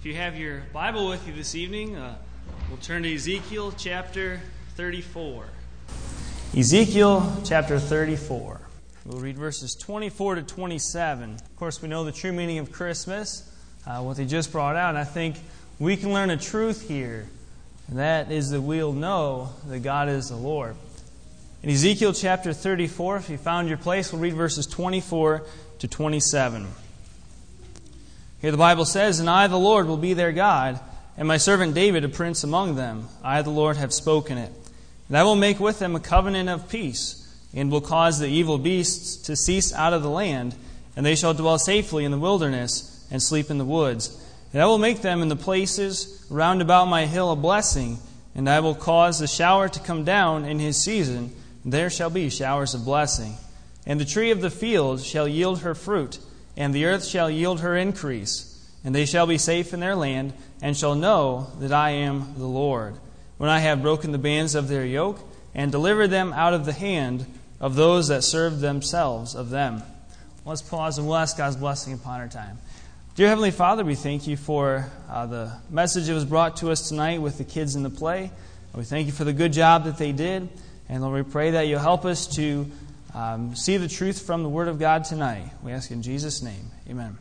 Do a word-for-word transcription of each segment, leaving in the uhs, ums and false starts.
If you have your Bible with you this evening, uh, we'll turn to Ezekiel chapter thirty-four. Ezekiel chapter thirty-four. We'll read verses twenty-four to twenty-seven. Of course, we know the true meaning of Christmas, uh, what they just brought out, and I think we can learn a truth here, and that is that we'll know that God is the Lord. In Ezekiel chapter thirty-four, if you found your place, we'll read verses twenty-four to twenty-seven. Here the Bible says, "And I, the Lord, will be their God, and my servant David a prince among them. I, the Lord, have spoken it. And I will make with them a covenant of peace, and will cause the evil beasts to cease out of the land, and they shall dwell safely in the wilderness, and sleep in the woods. And I will make them in the places round about my hill a blessing, and I will cause the shower to come down in his season, and there shall be showers of blessing. And the tree of the field shall yield her fruit, and the earth shall yield her increase, and they shall be safe in their land, and shall know that I am the Lord, when I have broken the bands of their yoke, and delivered them out of the hand of those that served themselves of them." Let's pause and we'll ask God's blessing upon our time. Dear Heavenly Father, we thank you for uh, the message that was brought to us tonight with the kids in the play. And we thank you for the good job that they did. And Lord, we pray that you'll help us to Um, see the truth from the Word of God tonight. We ask in Jesus' name. Amen.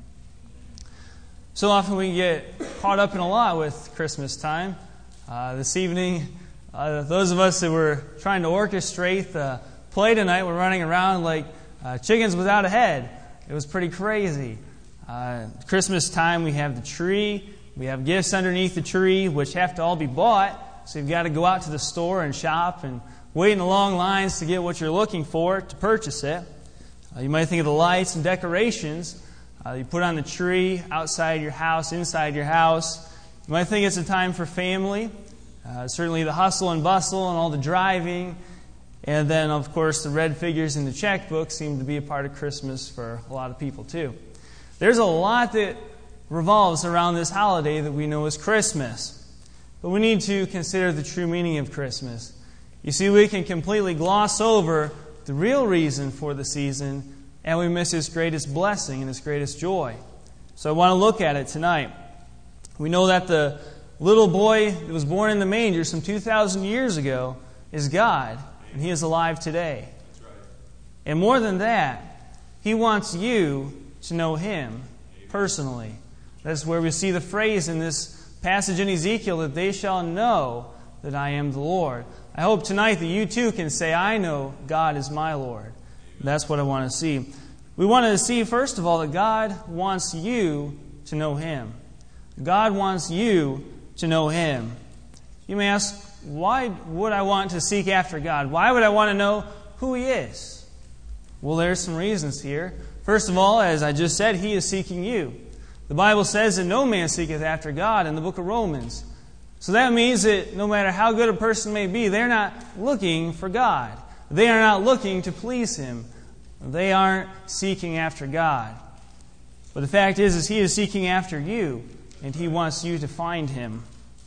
So often we get caught up in a lot with Christmas time. Uh, this evening, uh, those of us that were trying to orchestrate the play tonight were running around like uh, chickens without a head. It was pretty crazy. Uh, Christmas time, we have the tree. We have gifts underneath the tree, which have to all be bought. So you've got to go out to the store and shop and wait in the long lines to get what you're looking for to purchase it. Uh, you might think of the lights and decorations uh, you put on the tree outside your house, inside your house. You might think it's a time for family. Uh, certainly the hustle and bustle and all the driving. And then, of course, the red figures in the checkbook seem to be a part of Christmas for a lot of people, too. There's a lot that revolves around this holiday that we know as Christmas. But we need to consider the true meaning of Christmas. You see, we can completely gloss over the real reason for the season, and we miss His greatest blessing and His greatest joy. So I want to look at it tonight. We know that the little boy that was born in the manger some two thousand years ago is God, and He is alive today. That's right. And more than that, He wants you to know Him personally. That's where we see the phrase in this passage in Ezekiel that they shall know that I am the Lord. I hope tonight that you too can say, I know God is my Lord. That's what I want to see. We want to see, first of all, that God wants you to know Him. God wants you to know Him. You may ask, why would I want to seek after God? Why would I want to know who He is? Well, there's some reasons here. First of all, as I just said, He is seeking you. The Bible says that no man seeketh after God in the book of Romans. So that means that no matter how good a person may be, they're not looking for God. They are not looking to please Him. They aren't seeking after God. But the fact is, is He is seeking after you, and He wants you to find Him.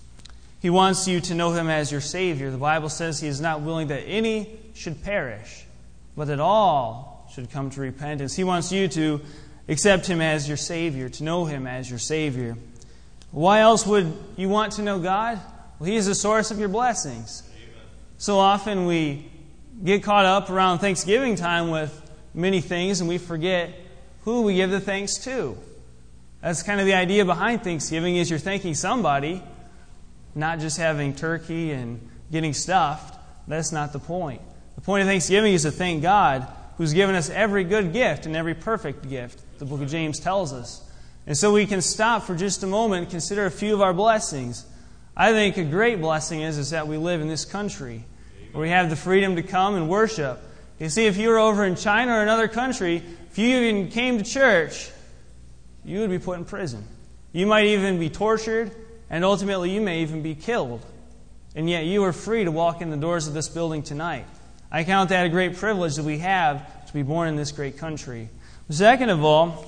He wants you to know Him as your Savior. The Bible says He is not willing that any should perish, but that all should come to repentance. He wants you to accept Him as your Savior, to know Him as your Savior. Why else would you want to know God? Well, He is the source of your blessings. Amen. So often we get caught up around Thanksgiving time with many things and we forget who we give the thanks to. That's kind of the idea behind Thanksgiving, is you're thanking somebody, not just having turkey and getting stuffed. That's not the point. The point of Thanksgiving is to thank God, who's given us every good gift and every perfect gift, the book of James tells us. And so we can stop for just a moment and consider a few of our blessings. I think a great blessing is, is that we live in this country where we have the freedom to come and worship. You see, if you were over in China or another country, if you even came to church, you would be put in prison. You might even be tortured, and ultimately you may even be killed. And yet you are free to walk in the doors of this building tonight. I count that a great privilege that we have to be born in this great country. Second of all,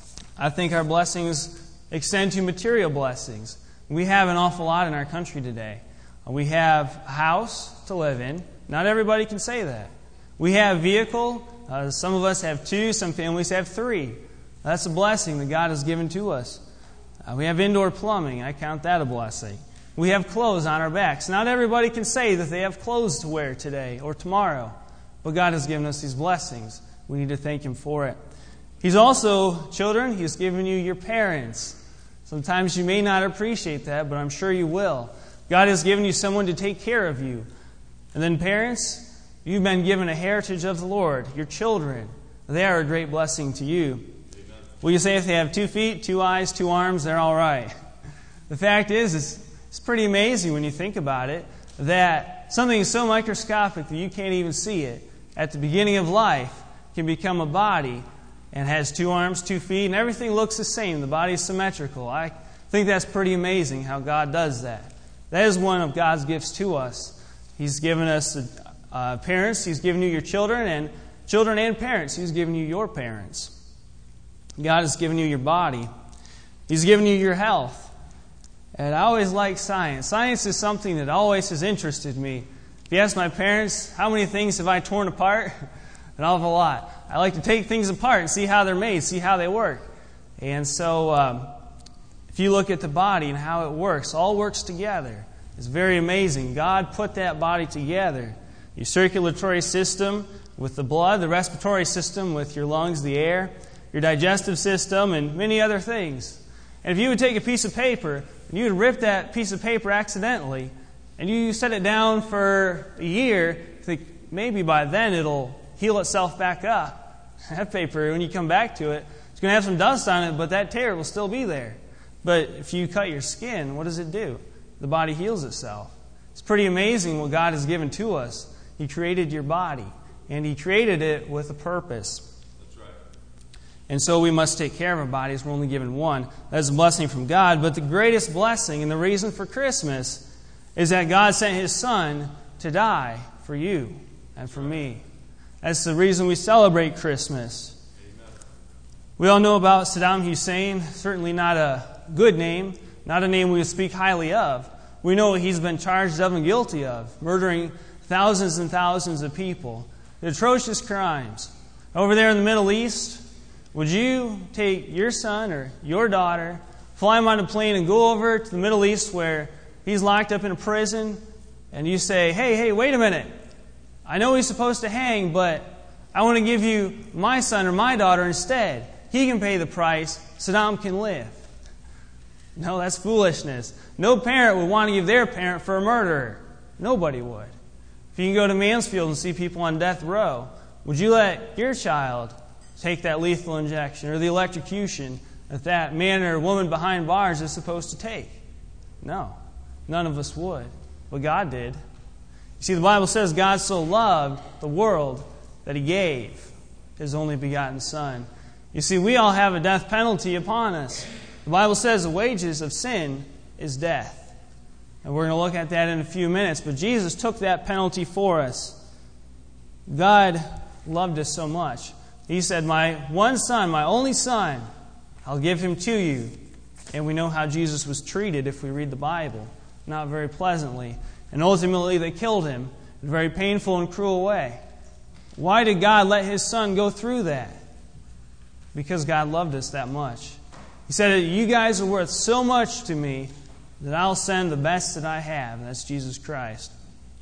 I think our blessings extend to material blessings. We have an awful lot in our country today. We have a house to live in. Not everybody can say that. We have a vehicle. Uh, some of us have two. Some families have three. That's a blessing that God has given to us. Uh, we have indoor plumbing. I count that a blessing. We have clothes on our backs. Not everybody can say that they have clothes to wear today or tomorrow, but God has given us these blessings. We need to thank Him for it. He's also, children, He's given you your parents. Sometimes you may not appreciate that, but I'm sure you will. God has given you someone to take care of you. And then parents, you've been given a heritage of the Lord, your children. They are a great blessing to you. Amen. Will you say if they have two feet, two eyes, two arms, they're all right? The fact is, it's, it's pretty amazing when you think about it, that something so microscopic that you can't even see it, at the beginning of life, can become a body and has two arms, two feet, and everything looks the same. The body is symmetrical. I think that's pretty amazing how God does that. That is one of God's gifts to us. He's given us uh, parents. He's given you your children, and children and parents. He's given you your parents. God has given you your body. He's given you your health. And I always like science. Science is something that always has interested me. If you ask my parents, how many things have I torn apart? An awful lot. I like to take things apart and see how they're made, see how they work. And so um, if you look at the body and how it works, all works together. It's very amazing. God put that body together. Your circulatory system with the blood, the respiratory system with your lungs, the air, your digestive system, and many other things. And if you would take a piece of paper and you would rip that piece of paper accidentally, and you set it down for a year, think maybe by then it'll heal itself back up. That paper, when you come back to it, it's going to have some dust on it, but that tear will still be there. But if you cut your skin, what does it do? The body heals itself. It's pretty amazing what God has given to us. He created your body, and He created it with a purpose. That's right. And so we must take care of our bodies. We're only given one. That's a blessing from God. But the greatest blessing and the reason for Christmas is that God sent His Son to die for you and for me. That's the reason we celebrate Christmas. Amen. We all know about Saddam Hussein. Certainly not a good name, not a name we would speak highly of. We know what he's been charged of and guilty of, murdering thousands and thousands of people. Atrocious crimes. Over there in the Middle East, would you take your son or your daughter, fly him on a plane and go over to the Middle East where he's locked up in a prison, and you say, hey, hey, wait a minute. I know he's supposed to hang, but I want to give you my son or my daughter instead. He can pay the price. Saddam can live. No, that's foolishness. No parent would want to give their parent for a murderer. Nobody would. If you can go to Mansfield and see people on death row, would you let your child take that lethal injection or the electrocution that that man or woman behind bars is supposed to take? No. None of us would. But God did. You see, the Bible says God so loved the world that He gave His only begotten Son. You see, we all have a death penalty upon us. The Bible says the wages of sin is death. And we're going to look at that in a few minutes. But Jesus took that penalty for us. God loved us so much. He said, my one son, my only son, I'll give him to you. And we know how Jesus was treated if we read the Bible. Not very pleasantly. And ultimately they killed him in a very painful and cruel way. Why did God let His Son go through that? Because God loved us that much. He said, you guys are worth so much to me that I'll send the best that I have. And that's Jesus Christ.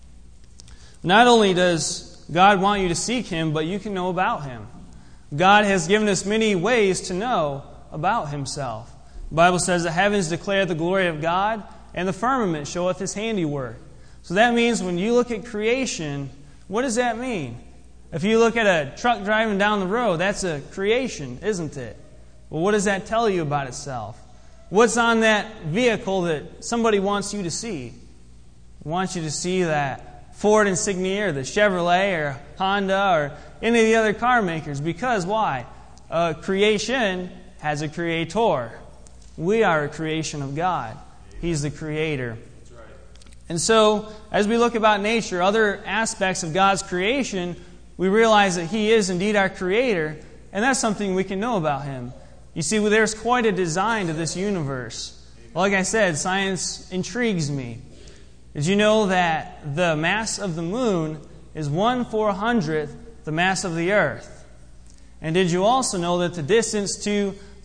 Not only does God want you to seek Him, but you can know about Him. God has given us many ways to know about Himself. The Bible says the heavens declare the glory of God, and the firmament showeth His handiwork. So that means when you look at creation, what does that mean? If you look at a truck driving down the road, that's a creation, isn't it? Well, what does that tell you about itself? What's on that vehicle that somebody wants you to see? They want you to see that Ford Insignia or the Chevrolet or Honda or any of the other car makers. Because why? Uh, creation has a creator. We are a creation of God. He's the creator. And so, as we look about nature, other aspects of God's creation, we realize that He is indeed our Creator, and that's something we can know about Him. You see, there's quite a design to this universe. Like I said, science intrigues me. Did you know that the mass of the moon is one four hundredth the mass of the earth? And did you also know that the distance to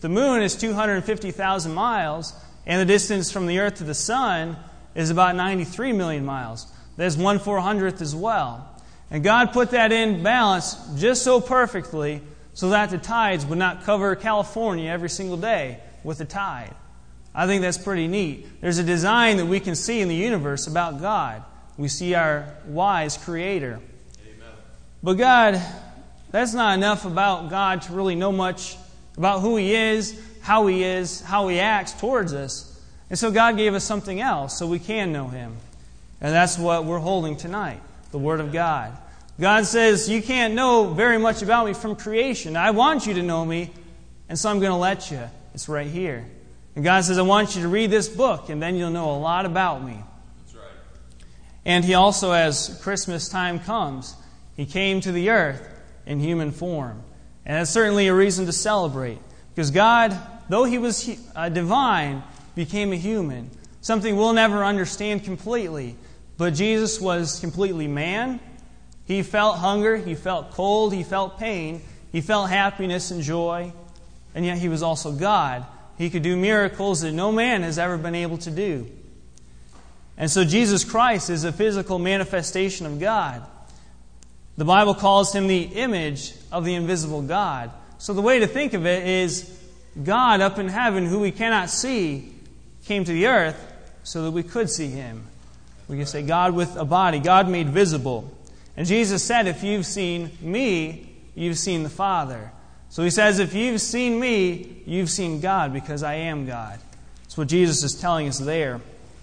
the moon is two hundred fifty thousand miles, and the distance from the earth to the sun is about ninety-three million miles. There's one four hundredth as well. And God put that in balance just so perfectly so that the tides would not cover California every single day with a tide. I think that's pretty neat. There's a design that we can see in the universe about God. We see our wise Creator. Amen. But God, that's not enough about God to really know much about who He is, how He is, how He acts towards us. And so God gave us something else so we can know Him. And that's what we're holding tonight, the Word of God. God says, you can't know very much about me from creation. I want you to know me, and so I'm going to let you. It's right here. And God says, I want you to read this book, and then you'll know a lot about me. That's right. And He also, as Christmas time comes, He came to the earth in human form. And that's certainly a reason to celebrate. Because God, though He was uh, divine, became a human. Something we'll never understand completely. But Jesus was completely man. He felt hunger, He felt cold, He felt pain, He felt happiness and joy. And yet He was also God. He could do miracles that no man has ever been able to do. And so Jesus Christ is a physical manifestation of God. The Bible calls Him the image of the invisible God. So the way to think of it is God up in heaven, who we cannot see, came to the earth so that we could see Him. We can say God with a body, God made visible. And Jesus said, if you've seen me, you've seen the Father. So He says, if you've seen me, you've seen God, because I am God. That's what Jesus is telling us there.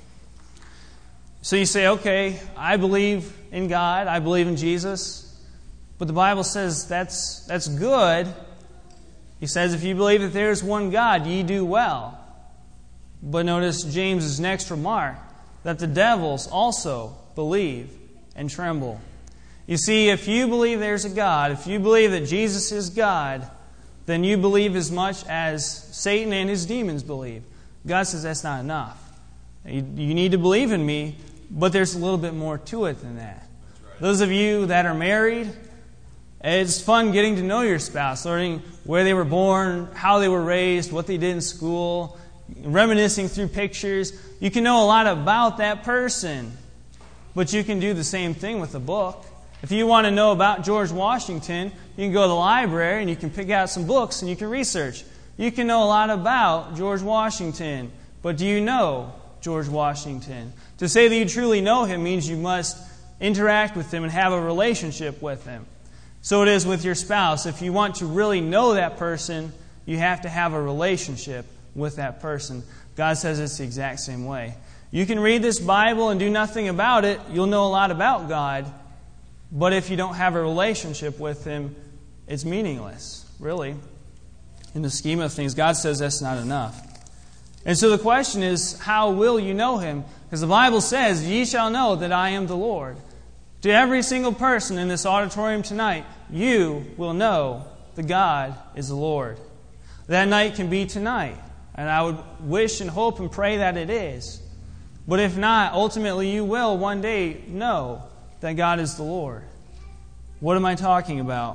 So you say, okay, I believe in God, I believe in Jesus. But the Bible says that's, that's good. He says, if you believe that there is one God, ye do well. But notice James's next remark, that the devils also believe and tremble. You see, if you believe there's a God, if you believe that Jesus is God, then you believe as much as Satan and his demons believe. God says that's not enough. You, you need to believe in me, but there's a little bit more to it than that. Right. Those of you that are married, it's fun getting to know your spouse, learning where they were born, how they were raised, what they did in school, reminiscing through pictures. You can know a lot about that person, but you can do the same thing with a book. If you want to know about George Washington, you can go to the library and you can pick out some books and you can research. You can know a lot about George Washington, but do you know George Washington? To say that you truly know him means you must interact with him and have a relationship with him. So it is with your spouse. If you want to really know that person, you have to have a relationship with that person. God says it's the exact same way. You can read this Bible and do nothing about it. You'll know a lot about God. But if you don't have a relationship with Him, it's meaningless, really. In the scheme of things, God says that's not enough. And so the question is, how will you know Him? Because the Bible says, ye shall know that I am the Lord. To every single person in this auditorium tonight, you will know that God is the Lord. That night can be tonight. And I would wish and hope and pray that it is. But if not, ultimately you will one day know that God is the Lord. What am I talking about?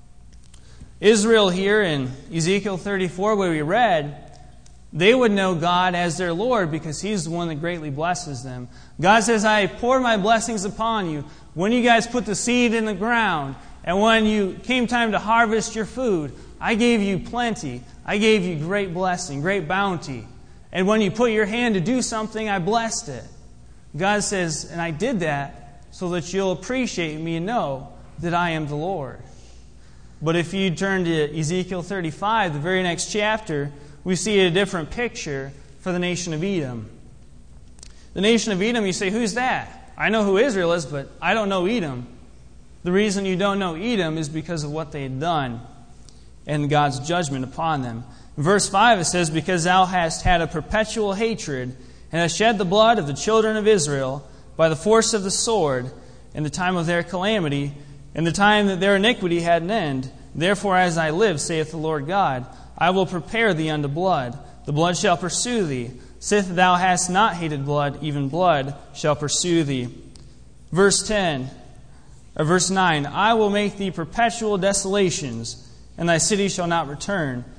Israel here in Ezekiel thirty-four, where we read, they would know God as their Lord because He's the one that greatly blesses them. God says, I pour my blessings upon you. When you guys put the seed in the ground, and when you came time to harvest your food, I gave you plenty. I gave you great blessing, great bounty. And when you put your hand to do something, I blessed it. God says, and I did that so that you'll appreciate me and know that I am the Lord. But if you turn to Ezekiel thirty-five, the very next chapter, we see a different picture for the nation of Edom. The nation of Edom, you say, who's that? I know who Israel is, but I don't know Edom. The reason you don't know Edom is because of what they had done and God's judgment upon them. In verse five it says, because thou hast had a perpetual hatred and hast shed the blood of the children of Israel by the force of the sword in the time of their calamity, in the time that their iniquity had an end. Therefore, as I live, saith the Lord God, I will prepare thee unto blood. The blood shall pursue thee. Sith thou hast not hated blood, even blood shall pursue thee. Verse ten, or verse nine, I will make thee perpetual desolations, and thy city shall not return.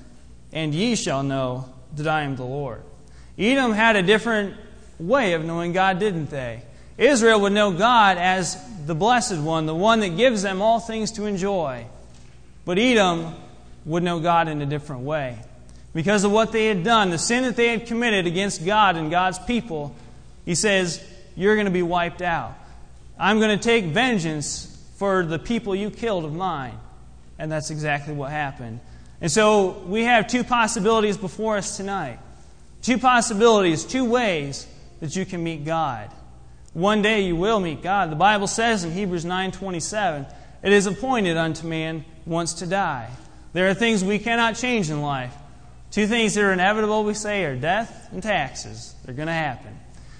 and ye shall know that I am the Lord. Edom had a different way of knowing God, didn't they? Israel would know God as the Blessed One, the one that gives them all things to enjoy. But Edom would know God in a different way. Because of what they had done, the sin that they had committed against God and God's people, He says, you're going to be wiped out. I'm going to take vengeance for the people you killed of mine. And that's exactly what happened. And so we have two possibilities before us tonight. Two possibilities, two ways that you can meet God. One day you will meet God. The Bible says in Hebrews nine twenty-seven, it is appointed unto man once to die. There are things we cannot change in life. Two things that are inevitable, we say, are death and taxes. They're going to happen.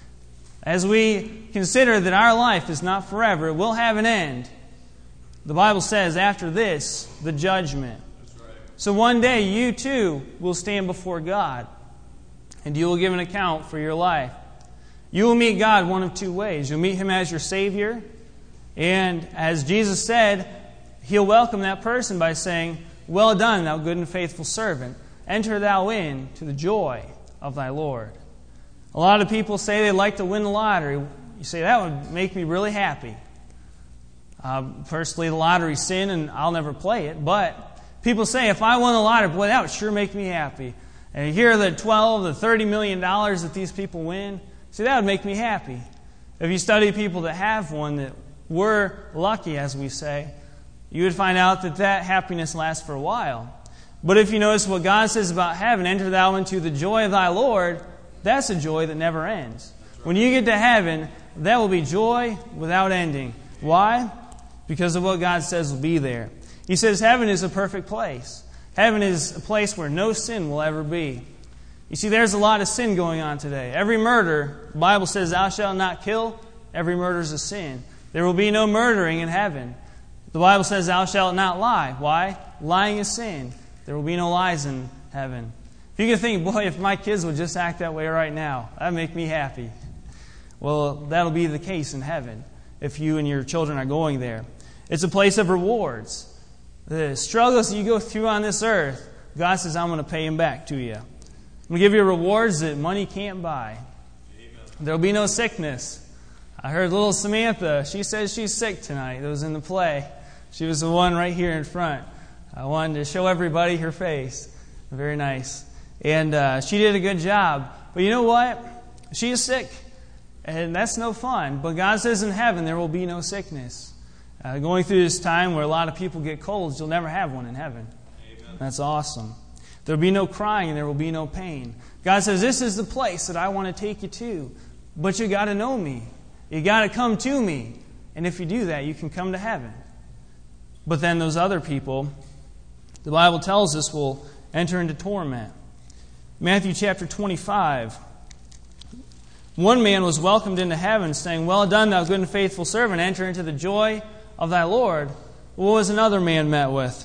As we consider that our life is not forever, it will have an end. The Bible says, after this, the judgment. That's right. So one day you too will stand before God, and you will give an account for your life. You will meet God one of two ways. You'll meet Him as your Savior, and as Jesus said, He'll welcome that person by saying, well done, thou good and faithful servant. Enter thou in to the joy of thy Lord. A lot of people say they'd like to win the lottery. You say, that would make me really happy. Uh, personally, the lottery's sin, and I'll never play it. But people say, if I won the lottery, boy, that would sure make me happy. And you hear the twelve, the thirty million dollars that these people win. See, that would make me happy. If you study people that have won, that were lucky, as we say, you would find out that that happiness lasts for a while. But if you notice what God says about heaven, enter thou into the joy of thy Lord, that's a joy that never ends. When you get to heaven, that will be joy without ending. Why? Because of what God says will be there. He says heaven is a perfect place. Heaven is a place where no sin will ever be. You see, there's a lot of sin going on today. Every murder, the Bible says, thou shalt not kill. Every murder is a sin. There will be no murdering in heaven. The Bible says, thou shalt not lie. Why? Lying is sin. There will be no lies in heaven. If you can think, boy, if my kids would just act that way right now, that'd make me happy. Well, that'll be the case in heaven if you and your children are going there. It's a place of rewards. The struggles that you go through on this earth, God says, I'm going to pay them back to you. I'm going to give you rewards that money can't buy. Amen. There'll be no sickness. I heard little Samantha, she says she's sick tonight. It was in the play. She was the one right here in front. I wanted to show everybody her face. Very nice. And uh, she did a good job. But you know what? She is sick. And that's no fun. But God says in heaven there will be no sickness. Uh, going through this time where a lot of people get colds, you'll never have one in heaven. Amen. That's awesome. There will be no crying and there will be no pain. God says, this is the place that I want to take you to. But you got to know me. You got to come to me. And if you do that, you can come to heaven. But then those other people, the Bible tells us, will enter into torment. Matthew chapter twenty-five. One man was welcomed into heaven, saying, well done, thou good and faithful servant, enter into the joy of thy Lord. What was another man met with?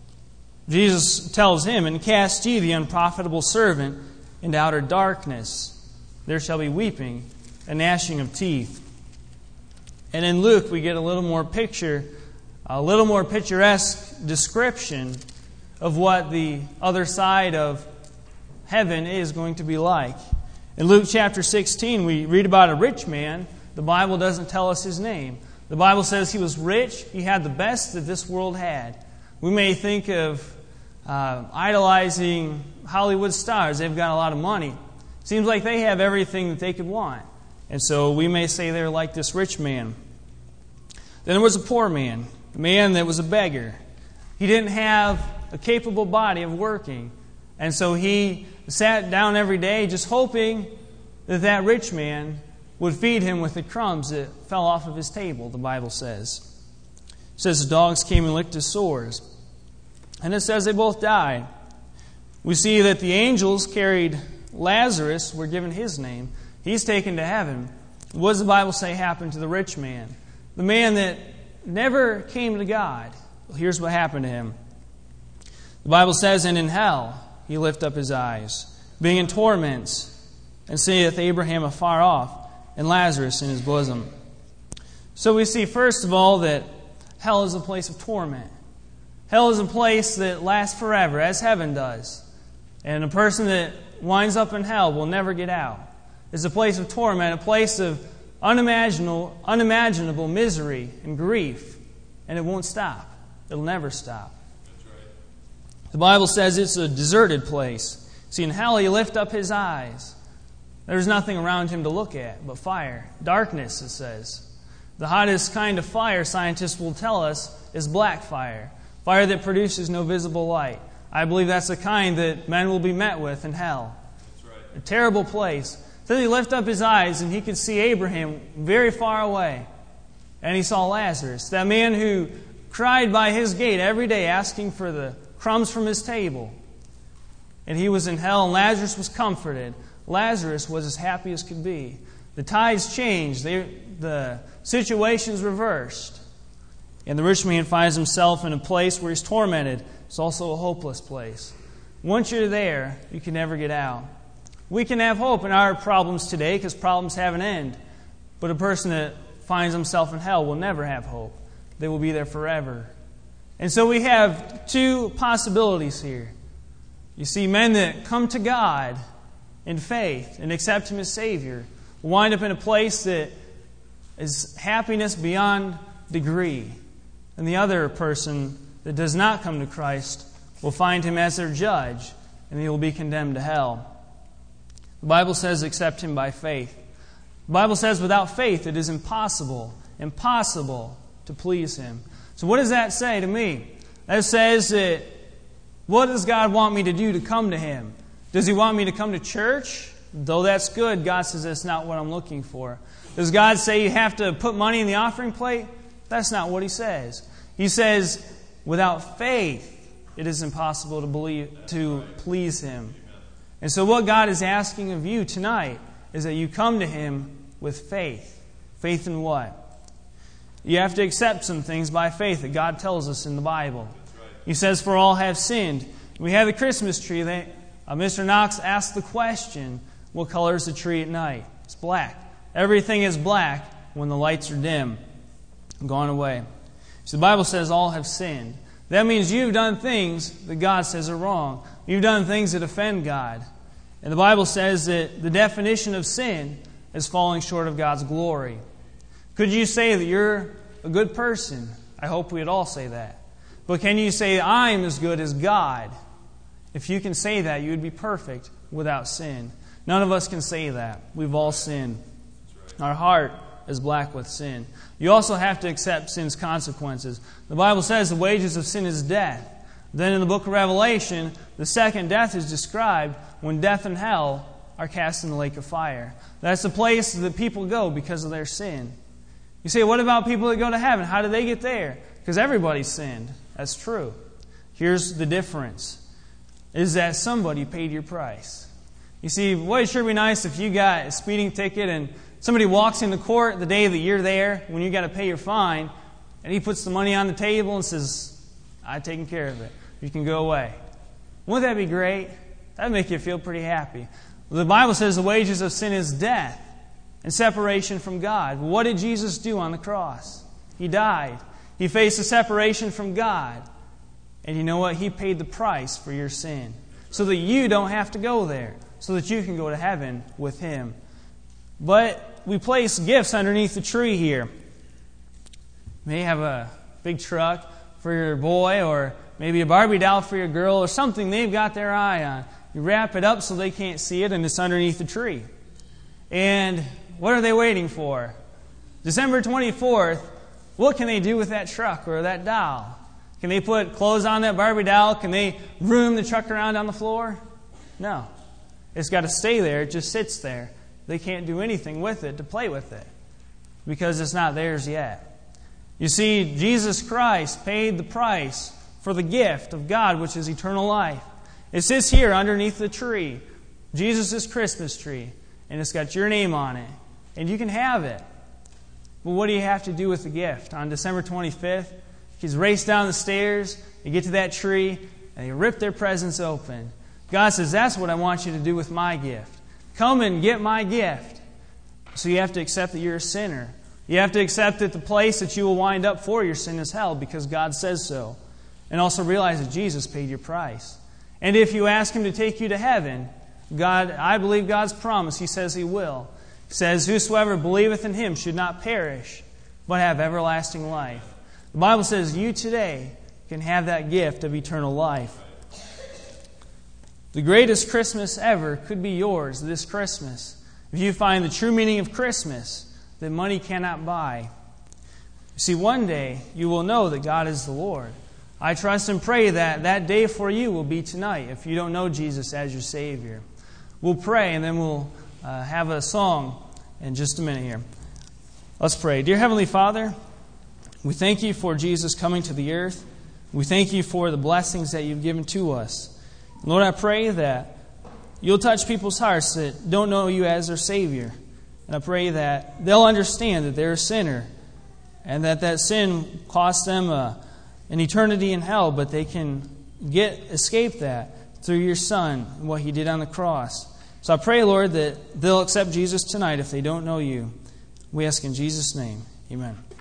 Jesus tells him, and cast ye the unprofitable servant into outer darkness. There shall be weeping and gnashing of teeth. And in Luke, we get a little more picture, a little more picturesque description of what the other side of heaven is going to be like. In Luke chapter sixteen, we read about a rich man. The Bible doesn't tell us his name. The Bible says he was rich. He had the best that this world had. We may think of uh, idolizing Hollywood stars. They've got a lot of money. Seems like they have everything that they could want. And so we may say they're like this rich man. Then there was a poor man, a man that was a beggar. He didn't have a capable body of working. And so he sat down every day just hoping that that rich man would feed him with the crumbs that fell off of his table, the Bible says. It says the dogs came and licked his sores. And it says they both died. We see that the angels carried Lazarus, were given his name. He's taken to heaven. What does the Bible say happened to the rich man? The man that never came to God. Well, here's what happened to him. The Bible says, and in hell he lift up his eyes, being in torments, and seeth Abraham afar off, and Lazarus in his bosom. So we see, first of all, that hell is a place of torment. Hell is a place that lasts forever, as heaven does. And a person that winds up in hell will never get out. It's a place of torment, a place of unimaginable, unimaginable misery and grief. And it won't stop. It'll never stop. That's right. The Bible says it's a deserted place. See, in hell, he lift up his eyes. There's nothing around him to look at but fire. Darkness, it says. The hottest kind of fire, scientists will tell us, is black fire. Fire that produces no visible light. I believe that's the kind that men will be met with in hell. That's right. A terrible place. So he lifted up his eyes and he could see Abraham very far away. And he saw Lazarus, that man who cried by his gate every day asking for the crumbs from his table. And he was in hell, and Lazarus was comforted. Lazarus was as happy as could be. The tides changed. They, the situation's reversed. And the rich man finds himself in a place where he's tormented. It's also a hopeless place. Once you're there, you can never get out. We can have hope in our problems today because problems have an end. But a person that finds himself in hell will never have hope. They will be there forever. And so we have two possibilities here. You see, men that come to God in faith and accept Him as Savior will wind up in a place that is happiness beyond degree. And the other person that does not come to Christ will find Him as their judge, and he will be condemned to hell. The Bible says, accept Him by faith. The Bible says, without faith it is impossible, impossible to please Him. So what does that say to me? That says that, what does God want me to do to come to Him? Does He want me to come to church? Though that's good, God says that's not what I'm looking for. Does God say you have to put money in the offering plate? That's not what He says. He says, without faith, it is impossible to believe to please Him. And so what God is asking of you tonight is that you come to Him with faith. Faith in what? You have to accept some things by faith that God tells us in the Bible. He says, for all have sinned. We have the Christmas tree. They, uh, Mister Knox asked the question, what color is the tree at night? It's black. Everything is black when the lights are dim, gone away. So the Bible says all have sinned. That means you've done things that God says are wrong. You've done things that offend God. And the Bible says that the definition of sin is falling short of God's glory. Could you say that you're a good person? I hope we'd all say that. But can you say, I am as good as God? If you can say that, you would be perfect without sin. None of us can say that. We've all sinned. Our heart is black with sin. You also have to accept sin's consequences. The Bible says the wages of sin is death. Then in the book of Revelation, the second death is described when death and hell are cast in the lake of fire. That's the place that people go because of their sin. You say, what about people that go to heaven? How do they get there? Because everybody sinned. That's true. Here's the difference. Is that somebody paid your price. You see, boy, it sure be nice if you got a speeding ticket and somebody walks into court the day that you're there when you got to pay your fine, and he puts the money on the table and says, I've taken care of it. You can go away. Wouldn't that be great? That would make you feel pretty happy. Well, the Bible says the wages of sin is death and separation from God. What did Jesus do on the cross? He died. He faced a separation from God. And you know what? He paid the price for your sin so that you don't have to go there, so that you can go to heaven with Him. But we place gifts underneath the tree here. You may have a big truck for your boy, or maybe a Barbie doll for your girl, or something they've got their eye on. You wrap it up so they can't see it, and it's underneath the tree. And what are they waiting for? December twenty-fourth, what can they do with that truck or that doll? Can they put clothes on that Barbie doll? Can they room the truck around on the floor? No. It's got to stay there. It just sits there. They can't do anything with it to play with it because it's not theirs yet. You see, Jesus Christ paid the price for the gift of God, which is eternal life. It sits here underneath the tree, Jesus' Christmas tree, and it's got your name on it. And you can have it. But what do you have to do with the gift? On December twenty-fifth, kids race down the stairs, they get to that tree, and they rip their presents open. God says, that's what I want you to do with my gift. Come and get my gift. So you have to accept that you're a sinner. You have to accept that the place that you will wind up for your sin is hell because God says so. And also realize that Jesus paid your price. And if you ask Him to take you to heaven, God, I believe God's promise. He says He will. He says, whosoever believeth in Him should not perish, but have everlasting life. The Bible says you today can have that gift of eternal life. The greatest Christmas ever could be yours this Christmas. If you find the true meaning of Christmas that money cannot buy. You see, one day you will know that God is the Lord. I trust and pray that that day for you will be tonight if you don't know Jesus as your Savior. We'll pray and then we'll uh, have a song in just a minute here. Let's pray. Dear Heavenly Father, we thank You for Jesus coming to the earth. We thank You for the blessings that You've given to us. Lord, I pray that You'll touch people's hearts that don't know You as their Savior. And I pray that they'll understand that they're a sinner and that that sin cost them a, an eternity in hell, but they can get escape that through Your Son and what He did on the cross. So I pray, Lord, that they'll accept Jesus tonight if they don't know You. We ask in Jesus' name. Amen.